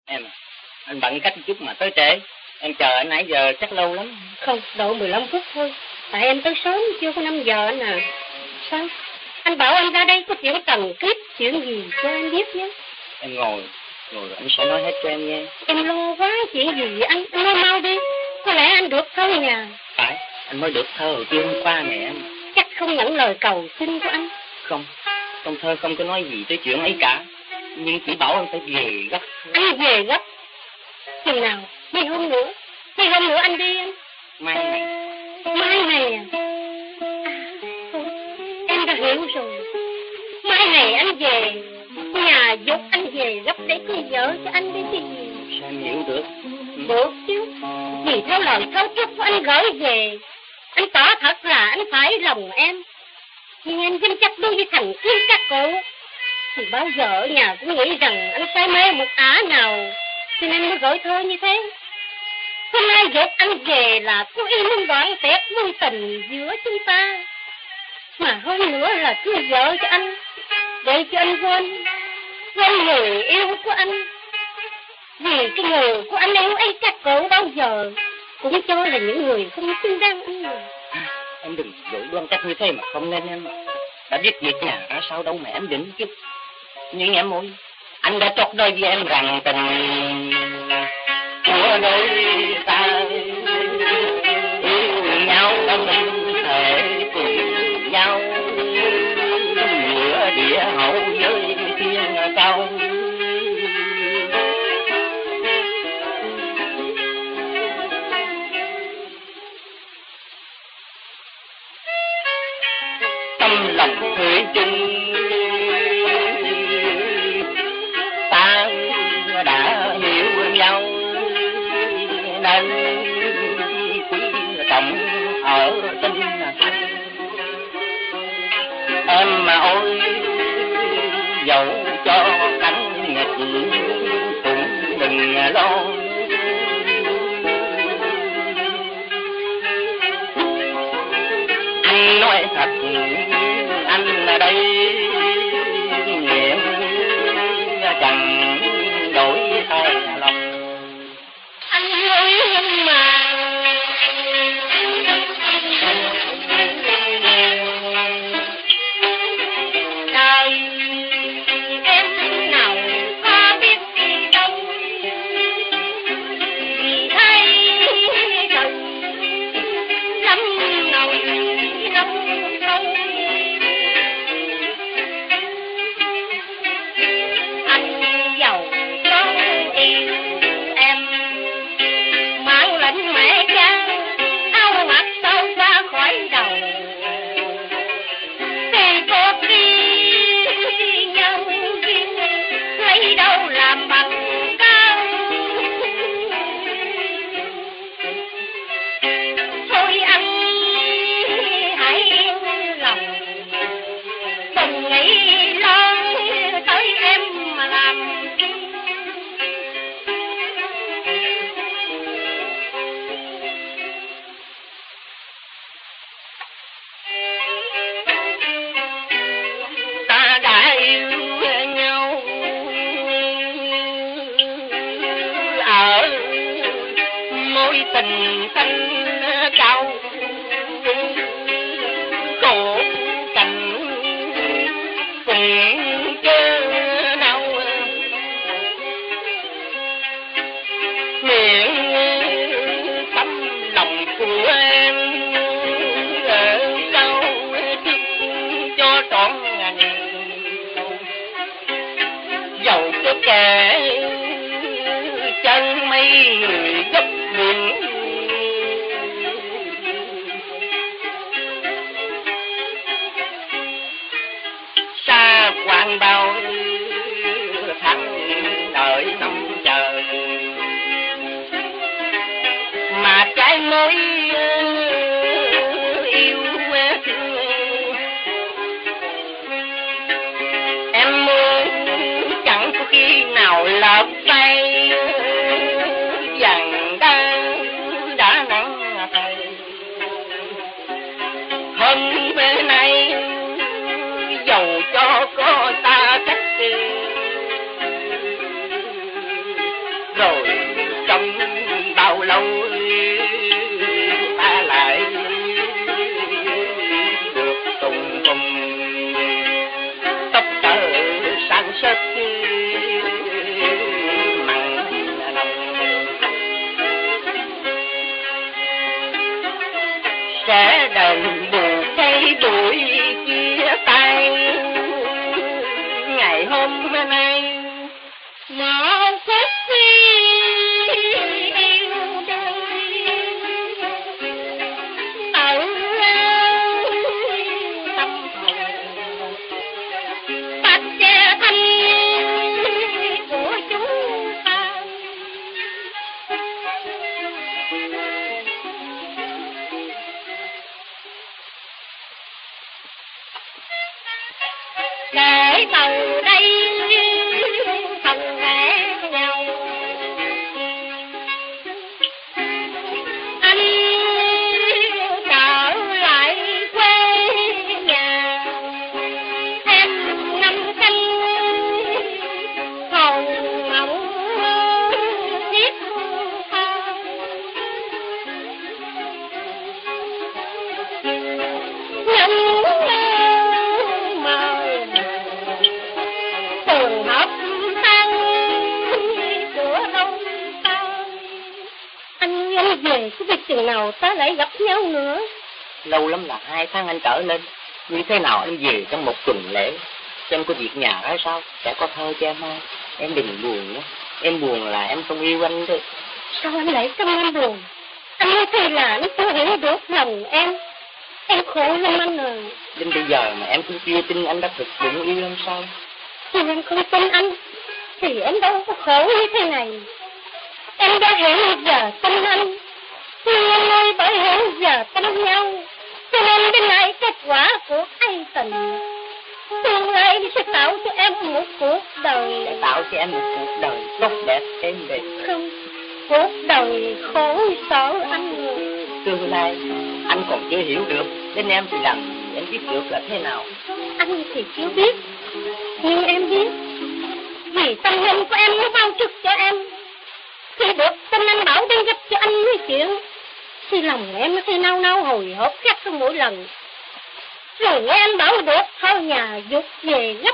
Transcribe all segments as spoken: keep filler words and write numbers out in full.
Em à, anh bận cách chút mà tới trễ. Em chờ anh nãy giờ chắc lâu lắm. Không, độ mười lăm phút thôi. Tại em tới sớm, chưa có năm giờ anh à. Sao? Anh bảo anh ra đây có chuyện cần kiếp, chuyện gì cho em biết nhé. Em ngồi, ngồi anh sẽ nói hết cho em nghe. Em lo quá, chuyện gì vậy anh? Anh nói mau đi. Có lẽ anh được thơ nhà. Phải, anh mới được thơ hồi trưa hôm qua nè em. Chắc không nhận lời cầu xin của anh. Không, trong thơ không có nói gì tới chuyện ấy cả. Nhưng chỉ bảo anh phải về gấp. Anh về gấp? Chừng nào? Mấy hôm nữa? Mấy hôm nữa anh đi anh? Mai này. Mai này à? Thôi, em đã hiểu rồi. Mai này anh về. Nhà dục anh về gấp để cưới vợ cho anh đi chứ gì. Sao em hiểu được? Được chứ. Vì theo lời thấu trước của anh gửi về, anh tỏ thật là anh phải lòng em. Nhưng em dám chắc đối với thành kiến các cụ thì bao giờ ở nhà cũng nghĩ rằng anh say mê một ả nào, cho nên mới gửi thơ như thế. Hôm nay dục anh về là có ý muốn đoạn tuyệt mối tình giữa chúng ta, mà hơn nữa là cưới vợ cho anh, để cho anh quên quên người yêu của anh. Vì cái người của anh yêu ấy các cụ bao giờ cũng cho là những người không xứng đáng anh rồi. Em đừng dội đoan cách như thế mà không nên em. Đã biết việc nhà ra sao đâu mà em định chứ. Nhưng em ơi, anh đã chót đôi với em rằng tình của đôi ta yêu nhau đã mình thể cùng nhau giữa địa hậu với thiên cao. Tâm lòng thủy chung ta đã hiểu nhau, nên quý trọng ở tinh thành. Em mà ôi, dẫu cho cánh nghịch cũng đừng lo. Anh nói thật, anh ở đây nguyện chẳng đổi thay lòng. Anh ơi nhưng mà đời em nào có biết gì đâu, vì thấy đời lắm nỗi đau sâu. Anh giàu có yêu em, mang lệnh mẹ cha áo mặc sâu ra khỏi đầu. Tiền có khi nhân duyên lấy đâu làm bằng cao. Thôi anh hãy yên lòng, đừng nghĩ lo tới em mà làm chi. Ta đã yêu nhau ở mối tình thanh cao, cổ cảnh cùng chớ nào. Nguyện tâm lòng của em ở đâu thức cho trọn ngàn, dầu cho kẻ chân mây người gấp biển. Xa quan bao tháng đợi năm chờ, mà trái mối yêu thương em muốn chẳng có khi nào lỡ tay. Vàng đã đã nắng thời hôm bên này, dầu cho có ta cách cơn buồn cây đuổi chia tay ngày hôm nay. Một phút yêu đôi ở tâm hồn bạch che thanh của chúng ta. Để từ đây không nghe nhau, anh trở lại quê nhà thêm năm canh hồn mộng thiết tha. Nhân màu trường hợp tan của đông ta. Anh anh về có biết chừng nào ta lại gặp nhau nữa? Lâu lắm là hai tháng anh trở lên. Như thế nào anh về trong một tuần lễ? Xem có việc nhà ra sao? Sẽ có thơ cho em hai. Em đừng buồn nhé. Em buồn là em không yêu anh thôi. Sao anh lại trong em buồn? Anh nói thế là anh chưa hiểu được lòng em. Em khổ lắm anh à. Đến bây giờ mà em cũng chưa tin anh đã thực sự yêu em sao? Khi em không tin anh thì em đâu có khổ như thế này. Em đã hẹn giờ tin anh, nhưng em ơi bởi hẹn giờ tin nhau cho nên đến nay kết quả của ái tình tương lai sẽ tạo cho em một cuộc đời, Để tạo cho em một cuộc đời tốt đẹp êm đềm. không cuộc đời khổ sở anh người. Tương lai anh còn chưa hiểu được, đến em thì làm gì em biết được là thế nào. Anh thì chưa biết, nhưng em biết. Vì tâm linh của em nó bao trước cho em. Khi được tin anh bảo đi gặp cho anh nói chuyện, thì lòng em nó thấy nao nao hồi hộp khác hơn mỗi lần. Rồi nghe anh bảo được thôi nhà dục về gấp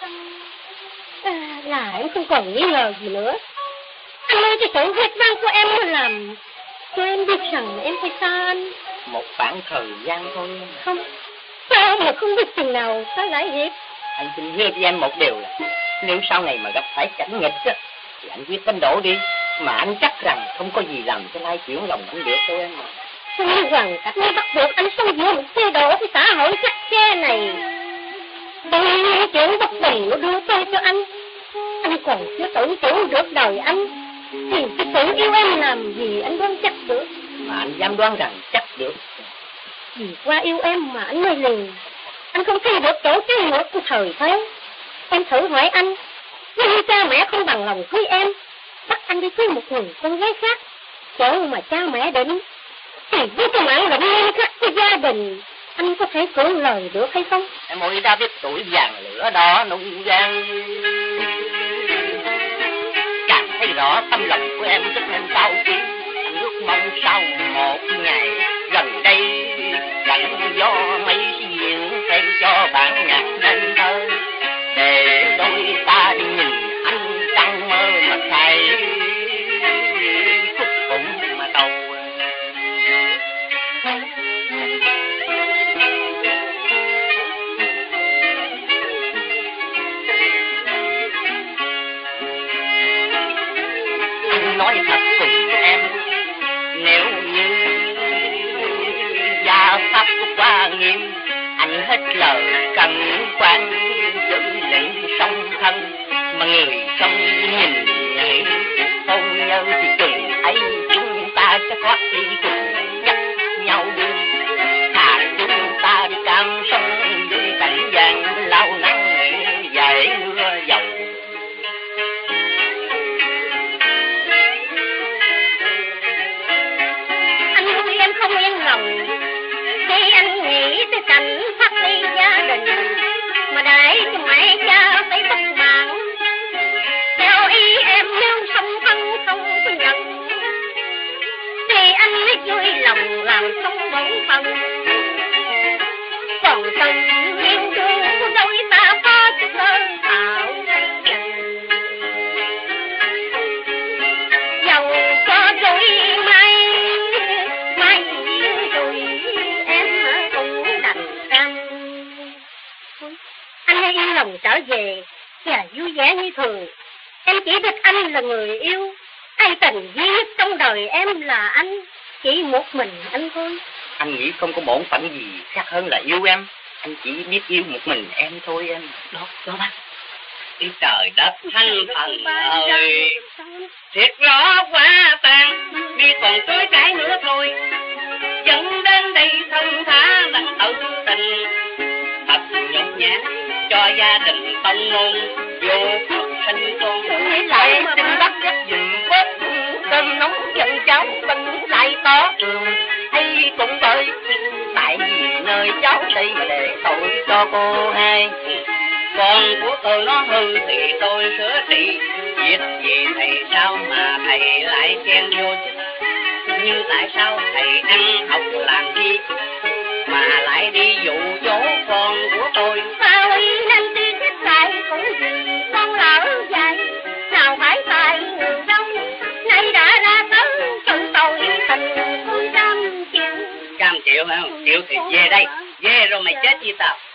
à, là em không còn nghi ngờ gì nữa. Anh ơi, cái sự huyết vang của em nó làm cho em biết rằng em phải xa anh. Một khoảng thời gian thôi. Không, sao mà không biết chừng nào ta lại hiệp. Anh xin hứa với em một điều là nếu sau này mà gặp phải cảnh nghịch á, thì anh quyết đánh đổ đi. Mà anh chắc rằng không có gì làm cho lai chuyển lòng anh được đâu em mà. Nhưng hoàn cảnh nó bắt buộc anh sống giữa một chế độ cái xã hội khắc khe này. Bởi những chuyện bất bình nó đưa tôi cho anh. Anh còn chưa tưởng tưởng được đời anh, thì cái sự yêu em làm gì anh đoán chắc được. Mà anh dám đoán rằng chắc được. Vì qua yêu em mà anh mới lường. Anh không thấy được chỗ trái ngược của thời thế. Em thử hỏi anh, nếu cha mẹ không bằng lòng cưới em, bắt anh đi cưới một người con gái khác, chỗ mà cha mẹ định, thì với cái mạng lệnh nghiêm khắc của gia đình, anh có thể cưỡng lời được hay không? Em ơi, đã biết tuổi vàng lửa đỏ nung vàng, càng thấy rõ tâm lòng của em rất nên cao quý. Ước mong sau một ngày gần đây, lạnh gió mây diện thêm cho bản nhạc nên thơ, để đôi ta đi nhìn anh trong mơ mà say khúc cũng mà đâu. Anh nói thật cùng em, nếu như gia pháp quá nghiêm, anh hết lời cần quan giữ lệnh song thân, mà người không nhìn nhận hôn nhân thì chừng ấy chúng ta sẽ thoát đi cùng dắt nhau đi. Thà chúng ta đi cam sông dưới cảnh vàng lao nắng dài mưa dầu. Anh nuôi em không yên lòng khi anh nghĩ tới cảnh phát ly gia đình, mà để cho mẹ cha phải bất mãn. Theo ý em nếu song thân không có nhận, thì anh mới vui lòng làm không bổn phận. Còn tình yêu đương của đôi ta có chút cơ tạo, dầu cho rồi mai mai rồi em về và vui vẻ như thường. Em chỉ biết anh là người yêu. Ai tình duy nhất trong đời em là anh. Chỉ một mình anh thôi. Anh nghĩ không có bổn phận gì khác hơn là yêu em. Anh chỉ biết yêu một mình em thôi em. Đó, đó bác. Ý trời đất thanh thần ơi, thiệt rõ quá tàn, đi còn chối cãi nữa thôi. Dẫn đến đây thân thá là tự tình, thật nhục nhã cho gia đình tông môn vô học sinh con. Nghĩ lại xin bắt chắc dùm bớt cơm nóng giận cháu bưng lại có trường hay cũng bởi tại vì nơi cháu đây mà để tội cho cô hai. Con của tôi nó hư thì tôi sửa trị, việc gì thầy sao mà thầy lại chen vô? Nhưng tại sao thầy ăn học làm chi mà lại đi dụ dỗ con của tôi? Sao y nên đi thích lại cũng vì con lỡ vậy. Nào phải tại người đâu, nay đã ra tới chân tôi tình tôi cam chịu. Cam chịu hả? Chịu thì về đây, về rồi mày chết với tao.